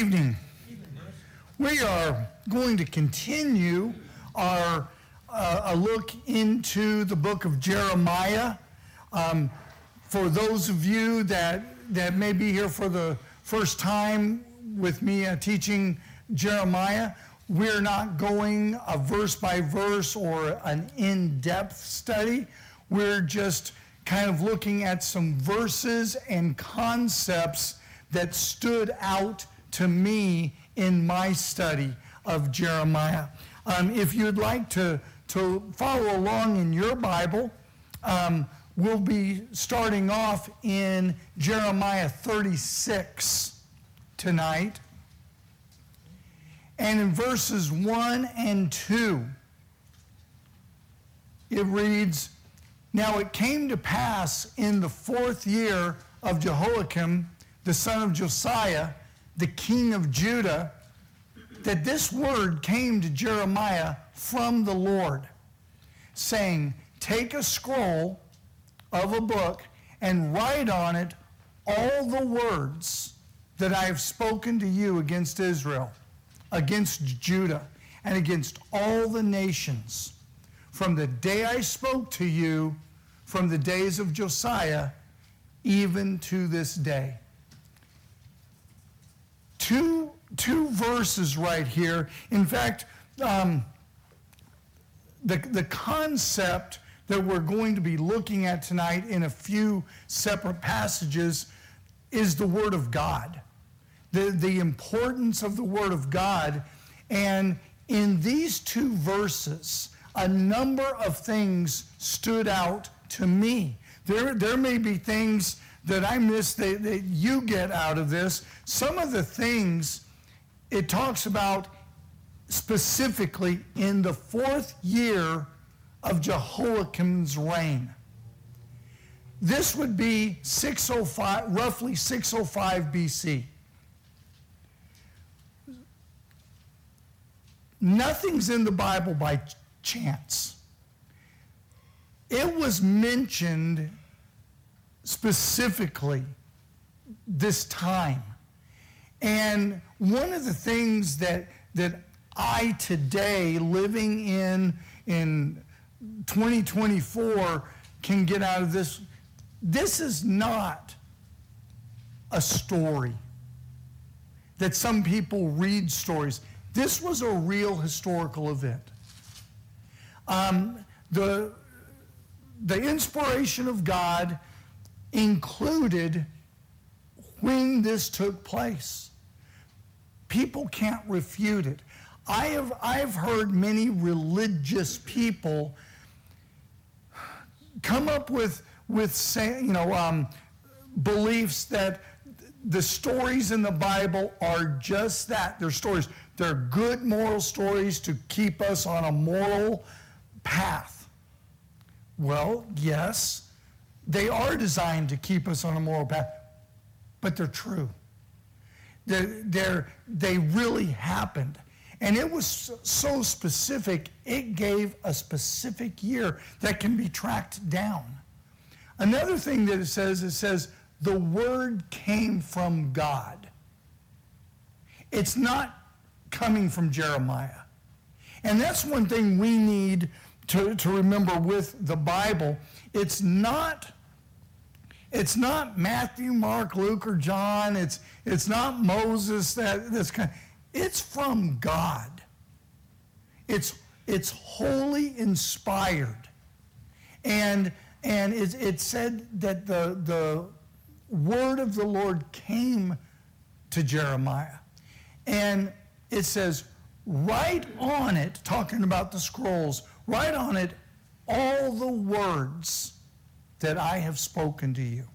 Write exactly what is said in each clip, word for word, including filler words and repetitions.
evening. We are going to continue our uh, a look into the book of Jeremiah. Um, for those of you that, that may be here for the first time with me uh, teaching Jeremiah, we're not going a verse by verse or an in-depth study. We're just kind of looking at some verses and concepts that stood out to me in my study of Jeremiah. Um, if you'd like to, to follow along in your Bible, um, we'll be starting off in Jeremiah thirty-six tonight. And in verses one and two, it reads, "Now it came to pass in the fourth year of Jehoiakim, the son of Josiah, the king of Judah, that this word came to Jeremiah from the Lord, saying, Take a scroll of a book and write on it all the words that I have spoken to you against Israel, against Judah, and against all the nations, from the day I spoke to you, from the days of Josiah, even to this day." Two, two verses right here. In fact, um, the, the concept that we're going to be looking at tonight in a few separate passages is the Word of God. The, the importance of the Word of God. And in these two verses, a number of things stood out to me. There, there may be things that I missed that, that you get out of this. Some of the things it talks about specifically in the fourth year of Jehoiakim's reign. This would be six oh five, roughly six oh five B C. Nothing's in the Bible by chance. It was mentioned specifically this time. And one of the things that that I today, living in in twenty twenty-four, can get out of this, this is not a story that some people read stories. This was a real historical event. Um, the, the inspiration of God included when this took place. People can't refute it. I have I've heard many religious people come up with with say, you know um, beliefs that the stories in the Bible are just that. They're stories. They're good moral stories to keep us on a moral path. Well, yes, they are designed to keep us on a moral path, but they're true. They're, they're, they really happened. And it was so specific, it gave a specific year that can be tracked down. Another thing that it says, it says, the word came from God. It's not coming from Jeremiah. And that's one thing we need to, to remember with the Bible. It's not It's not Matthew, Mark, Luke, or John. It's it's not Moses. That that's kind. It's from God. It's it's wholly inspired, and and it, it said that the the word of the Lord came to Jeremiah, and it says, write on it, talking about the scrolls, write on it all the words that I have spoken to you.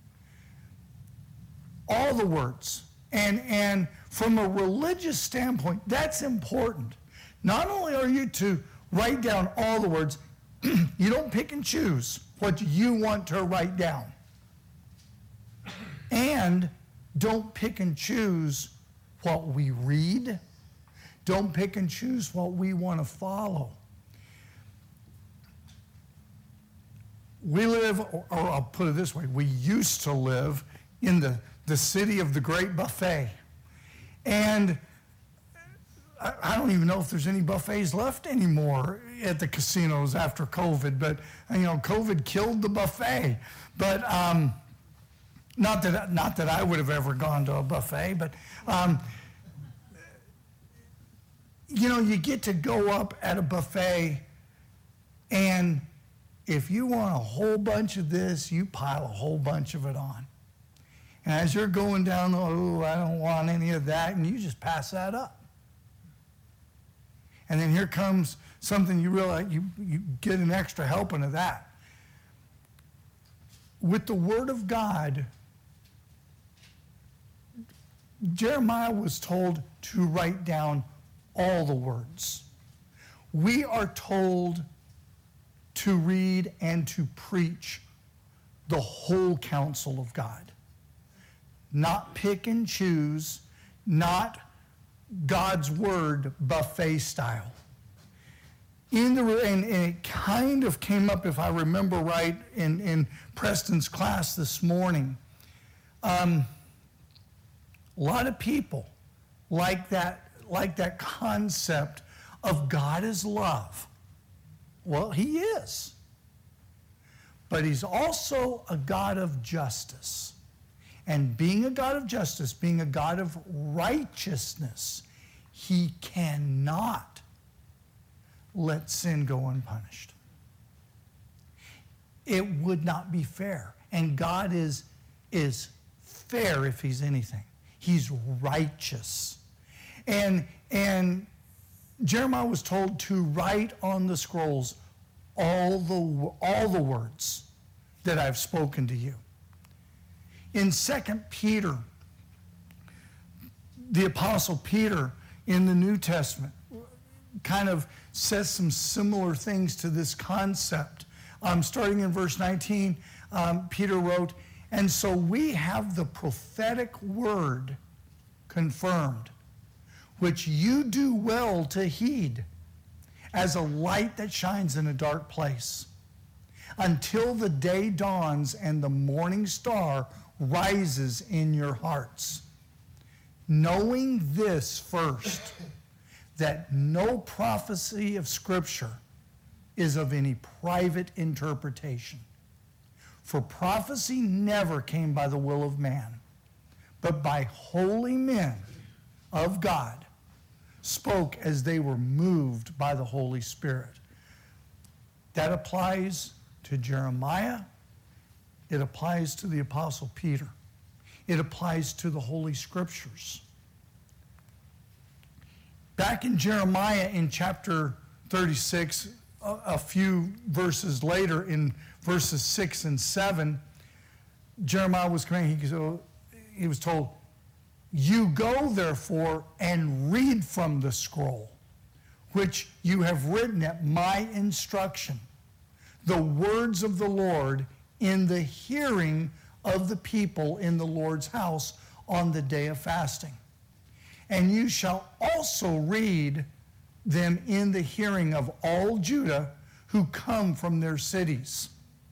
All the words. And, and from a religious standpoint, that's important. Not only are you to write down all the words, you don't pick and choose what you want to write down. And don't pick and choose what we read. Don't pick and choose what we want to follow. We live, or I'll put it this way, we used to live in the, the city of the Great Buffet. And I, I don't even know if there's any buffets left anymore at the casinos after COVID, but, you know, COVID killed the buffet. But um, not that not that I would have ever gone to a buffet, but, um, you know, you get to go up at a buffet, and if you want a whole bunch of this, you pile a whole bunch of it on. And as you're going down, oh, I don't want any of that, and you just pass that up. And then here comes something you realize, you, you get an extra helping of that. With the Word of God, Jeremiah was told to write down all the words. We are told to read and to preach the whole counsel of God. Not pick and choose, not God's word buffet style. In the and, and it kind of came up, if I remember right, in, in Preston's class this morning. Um, a lot of people like that, like that concept of God as love. Well, he is. But he's also a God of justice. And being a God of justice, being a God of righteousness, he cannot let sin go unpunished. It would not be fair. And God is, is fair if he's anything. He's righteous. And, and Jeremiah was told to write on the scrolls all the, all the words that I've spoken to you. In Second Peter, the Apostle Peter in the New Testament kind of says some similar things to this concept. Um, starting in verse nineteen, um, Peter wrote, "And so we have the prophetic word confirmed, which you do well to heed, as a light that shines in a dark place, until the day dawns and the morning star rises in your hearts. Knowing this first, that no prophecy of Scripture is of any private interpretation. For prophecy never came by the will of man, but by holy men of God, spoke as they were moved by the Holy Spirit." That applies to Jeremiah. It applies to the Apostle Peter. It applies to the Holy Scriptures. Back in Jeremiah in chapter thirty-six, a, a few verses later, in verses six and seven, Jeremiah was coming, he, so he was told, "You go, therefore, and read from the scroll, which you have written at my instruction, the words of the Lord in the hearing of the people in the Lord's house on the day of fasting. And you shall also read them in the hearing of all Judah who come from their cities."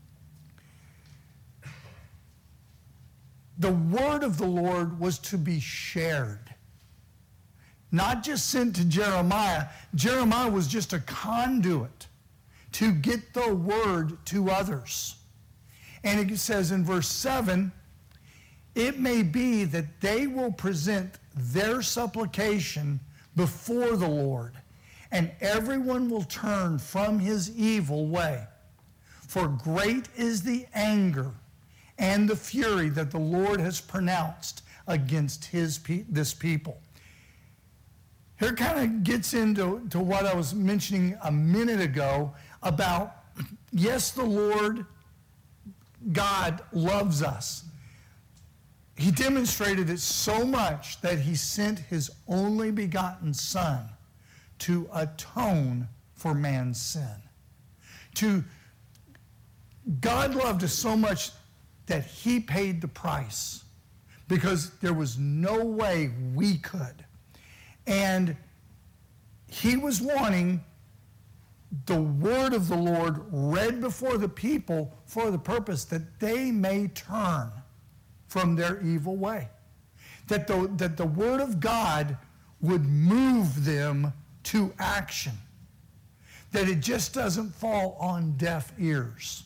The word of the Lord was to be shared, not just sent to Jeremiah. Jeremiah was just a conduit to get the word to others. And it says in verse seven, "It may be that they will present their supplication before the Lord, and everyone will turn from his evil way. For great is the anger and the fury that the Lord has pronounced against his pe- this people." Here kind of gets into to what I was mentioning a minute ago about, yes, the Lord God loves us. He demonstrated it so much that he sent his only begotten Son to atone for man's sin. To God loved us so much that he paid the price, because there was no way we could. And he was wanting the word of the Lord read before the people for the purpose that they may turn from their evil way, that the, that the Word of God would move them to action, that it just doesn't fall on deaf ears.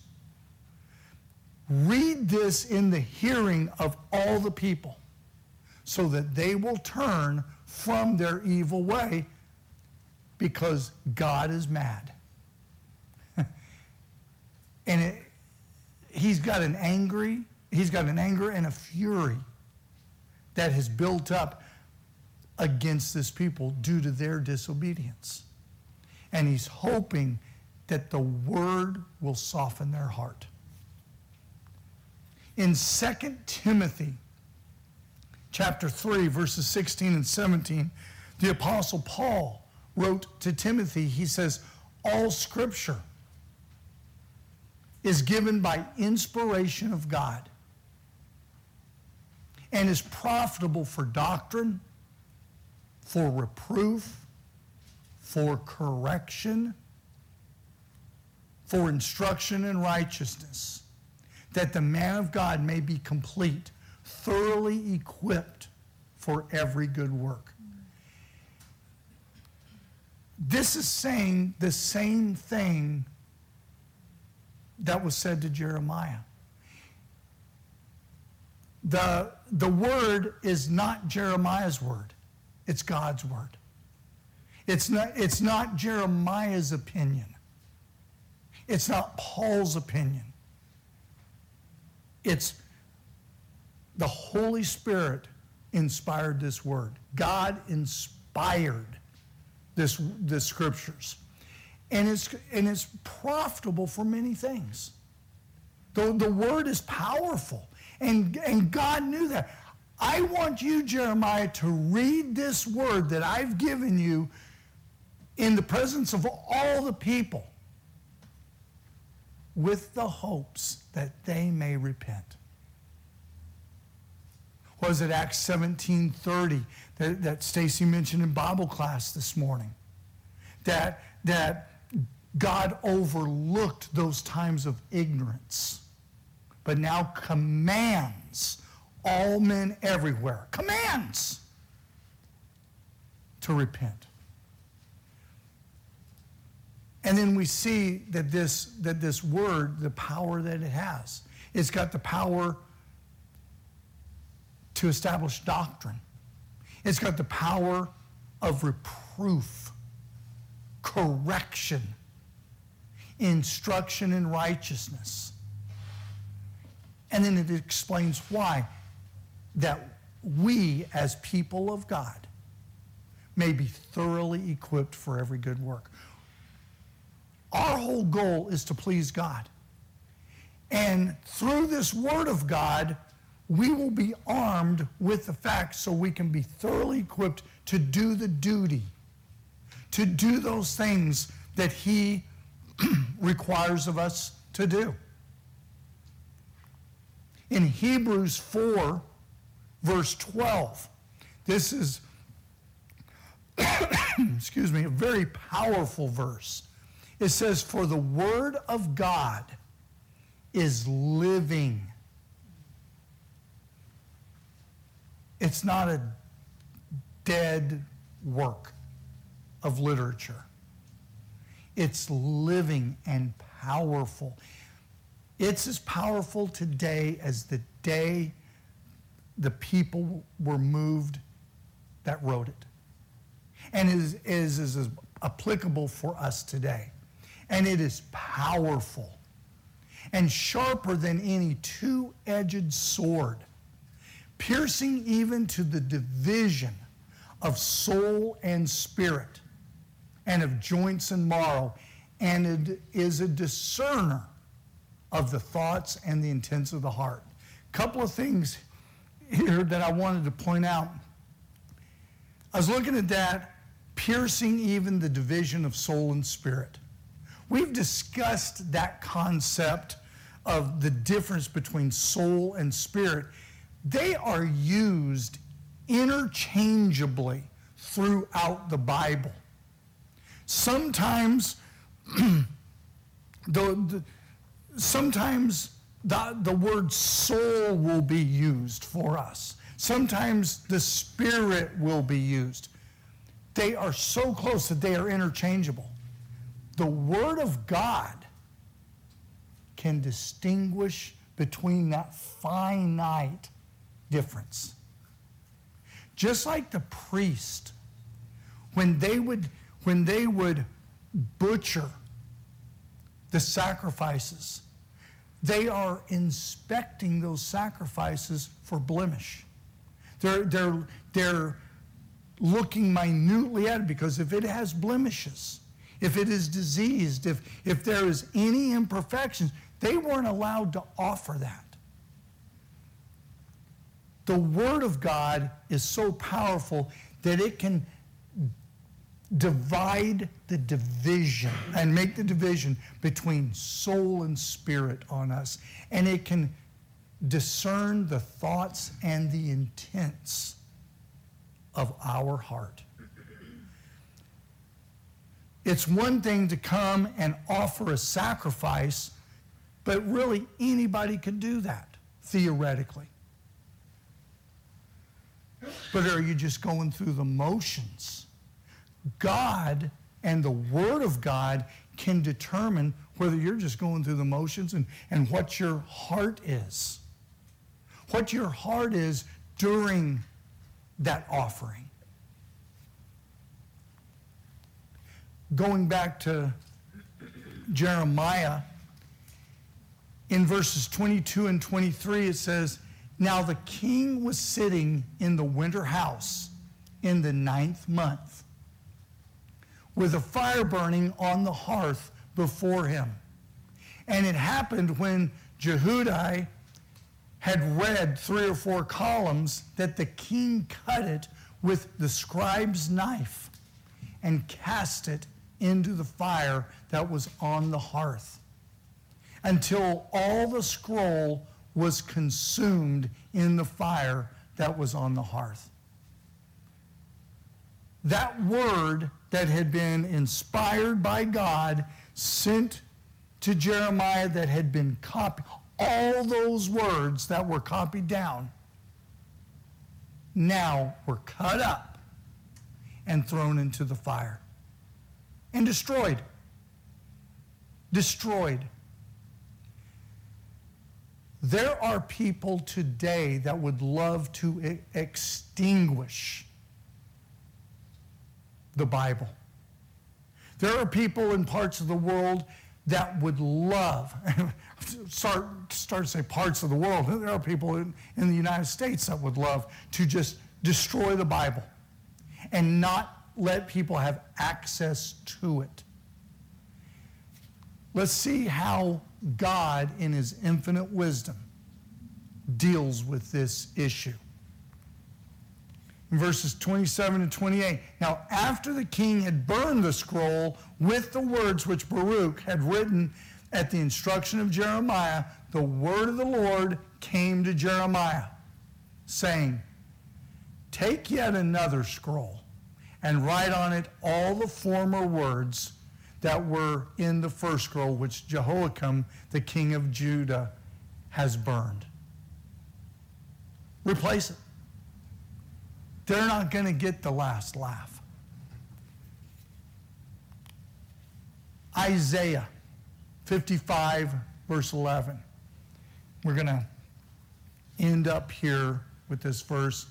Read this in the hearing of all the people, so that they will turn from their evil way, because God is mad. And it, he's got an angry, he's got an anger and a fury that has built up against this people due to their disobedience. And he's hoping that the word will soften their heart. In Second Timothy chapter three, verses sixteen and seventeen, the Apostle Paul wrote to Timothy, he says, all Scripture is given by inspiration of God and is profitable for doctrine, for reproof, for correction, for instruction in righteousness, that the man of God may be complete, thoroughly equipped for every good work. This is saying the same thing that was said to Jeremiah. The, the word is not Jeremiah's word. It's God's word. It's not, it's not Jeremiah's opinion. It's not Paul's opinion. It's the Holy Spirit inspired this word. God inspired this, the scriptures. And it's, and it's profitable for many things. The, the word is powerful. And, and God knew that. I want you, Jeremiah, to read this word that I've given you in the presence of all the people with the hopes that they may repent. Was it Acts seventeen thirty that, that Stacy mentioned in Bible class this morning? That, that God overlooked those times of ignorance, but now commands all men everywhere, commands to repent. And then we see that this, that this word, the power that it has, it's got the power to establish doctrine. It's got the power of reproof, correction, instruction in righteousness. And then it explains why. That we, as people of God, may be thoroughly equipped for every good work. Our whole goal is to please God. And through this Word of God, we will be armed with the facts so we can be thoroughly equipped to do the duty, to do those things that He requires of us to do. In Hebrews four, verse twelve, this is, excuse me, a very powerful verse. It says, for the word of God is living. It's not a dead work of literature. It's living and powerful. It's as powerful today as the day the people were moved that wrote it. And it is, is, is, is applicable for us today. And it is powerful and sharper than any two-edged sword, piercing even to the division of soul and spirit, and of joints and marrow, and it is a discerner of the thoughts and the intents of the heart. A couple of things here that I wanted to point out. I was looking at that, piercing even the division of soul and spirit. We've discussed that concept of the difference between soul and spirit. They are used interchangeably throughout the Bible. Sometimes the, the sometimes the, the word soul will be used for us. Sometimes the Spirit will be used. They are so close that they are interchangeable. The Word of God can distinguish between that finite difference. Just like the priest, when they would, when they would butcher the sacrifices, they are inspecting those sacrifices for blemish. They're, they're, they're looking minutely at it, because if it has blemishes, if it is diseased, if, if there is any imperfections, they weren't allowed to offer that. The Word of God is so powerful that it can divide the division and make the division between soul and spirit on us. And it can discern the thoughts and the intents of our heart. It's one thing to come and offer a sacrifice, but really anybody can do that, theoretically. But are you just going through the motions? God and the Word of God can determine whether you're just going through the motions and, and what your heart is. What your heart is during that offering. Going back to Jeremiah, in verses twenty-two and twenty-three, it says, "Now the king was sitting in the winter house in the ninth month, with a fire burning on the hearth before him. And it happened when Jehudi had read three or four columns that the king cut it with the scribe's knife and cast it into the fire that was on the hearth, until all the scroll was consumed in the fire that was on the hearth." That word that had been inspired by God, sent to Jeremiah, that had been copied, all those words that were copied down, now were cut up and thrown into the fire and destroyed. Destroyed. There are people today that would love to e- extinguish the Bible. There are people in parts of the world that would love, start, start to say parts of the world, there are people in, in the United States that would love to just destroy the Bible and not let people have access to it. Let's see how God, in His infinite wisdom, deals with this issue. In verses twenty-seven and twenty-eight, "Now after the king had burned the scroll with the words which Baruch had written at the instruction of Jeremiah, the word of the Lord came to Jeremiah, saying, Take yet another scroll, and write on it all the former words that were in the first scroll, which Jehoiakim, the king of Judah, has burned." Replace it. They're not going to get the last laugh. Isaiah fifty-five, verse eleven. We're going to end up here with this verse.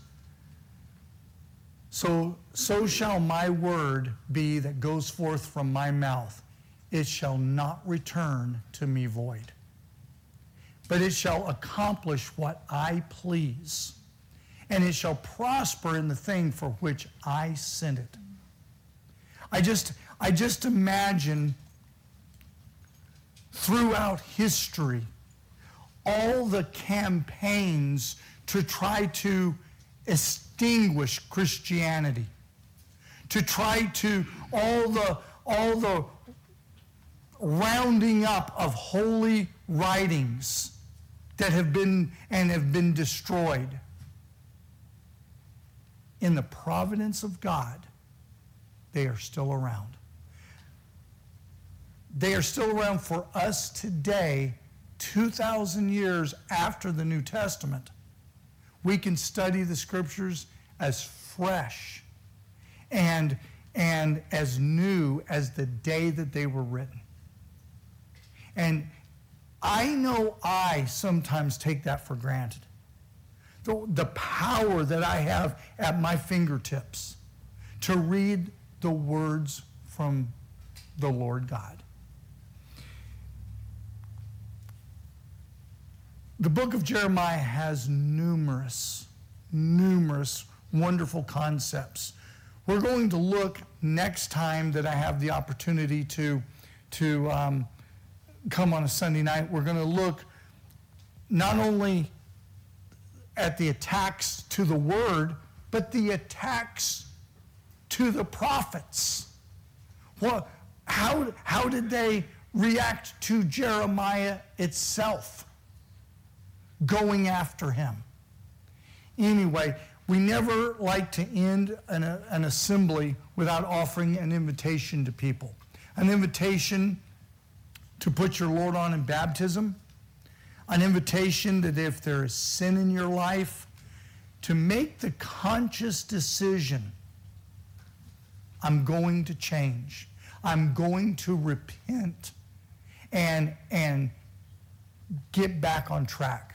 So, so shall my word be that goes forth from my mouth. It shall not return to me void, but it shall accomplish what I please, and it shall prosper in the thing for which I sent it. I just, I just imagine throughout history all the campaigns to try to extinguish Christianity, to try to, all the, all the rounding up of holy writings that have been and have been destroyed. In the providence of God, they are still around. They are still around for us today, two thousand years after the New Testament. we can study the scriptures as fresh and, and as new as the day that they were written. And I know I sometimes take that for granted. The, the power that I have at my fingertips to read the words from the Lord God. The book of Jeremiah has numerous, numerous wonderful concepts. We're going to look next time that I have the opportunity to, to um, come on a Sunday night. We're going to look not only at the attacks to the word, but the attacks to the prophets. Well, how, how did they react to Jeremiah itself going after him? Anyway, we never like to end an, an assembly without offering an invitation to people. An invitation to put your Lord on in baptism. An invitation that if there is sin in your life, to make the conscious decision, I'm going to change. I'm going to repent and, and get back on track.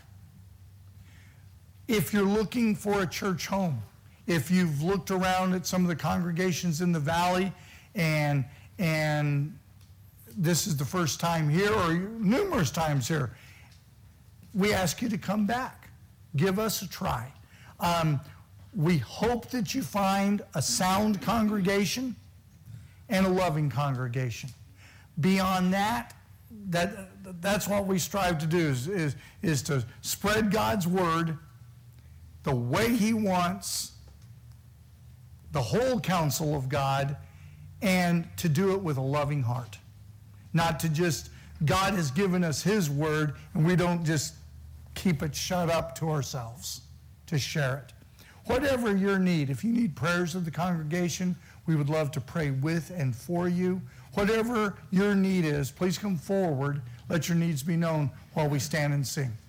If you're looking for a church home, if you've looked around at some of the congregations in the valley and, and this is the first time here or numerous times here, we ask you to come back. Give us a try. Um, we hope that you find a sound congregation and a loving congregation. Beyond that, that that's what we strive to do, is, is, is to spread God's word the way he wants, the whole counsel of God, and to do it with a loving heart. Not to just, God has given us his word, and we don't just keep it shut up to ourselves to share it. Whatever your need, if you need prayers of the congregation, we would love to pray with and for you. Whatever your need is, please come forward. Let your needs be known while we stand and sing.